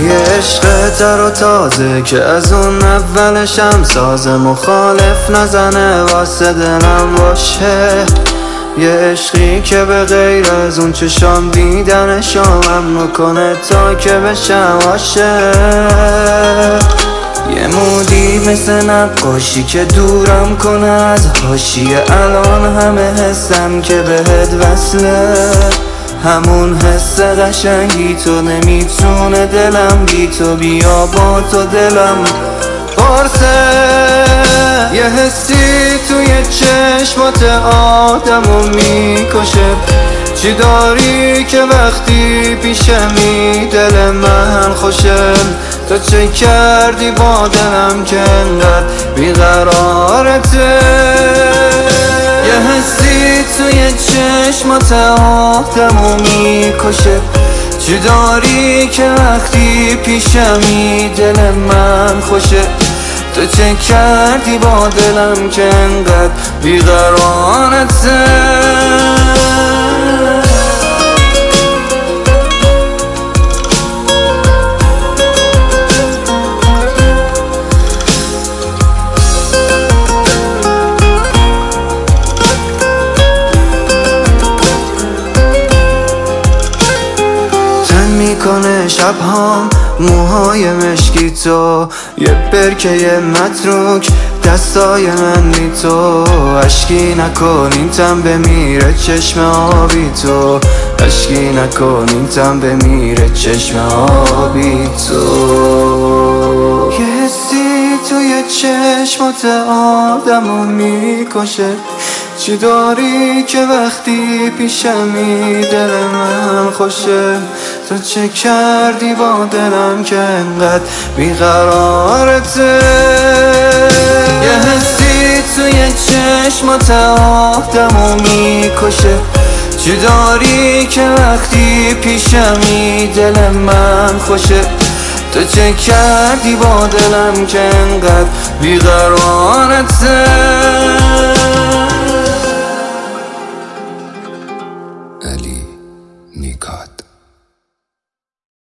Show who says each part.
Speaker 1: یه عشق تر و تازه که از اون اولشم ساز مخالف نزنه واسه دلم باشه. یه عشقی که به غیر از اون چشام دیدنشام میکنه تا که بشم عاشق. یه مودی مثل نقاشی که دورم کنه از حاشیه، الان همه حسم که بهت وصله. همون حس قشنگی تو نمیتونه دلم بی تو بیا با تو دلم قرصه. یه حسی توی چشمات آدمو میکشه، چی داری که وقتی پیشمی دل من خوشه. تو چه کردی با دلم که انقدر بیقرارته. یه حسی توی چشمات آدمو میکشه، چی داری که وقتی پیشمی دل من خوشه. تو چه کردی با دلم که انقدر بیقرارته. میکنه شبهام موهای مشکی تو، یه برکه متروک دستای من بی تو. اشکی نکن این تن بمیره چشم آبی تو، اشکی نکن این تن بمیره چشم آبی تو. یه حسی توی چشمات آدمو میکشه، چی داری که وقتی پیشمی دل من خوشه. تو چه کردی با دلم که انقدر بیقرارته. یه حسی توی چشمات آدمو میکشه، چی داری که وقتی پیشمی دل من خوشه. تو چه کردی با دلم که انقدر بیقرارته.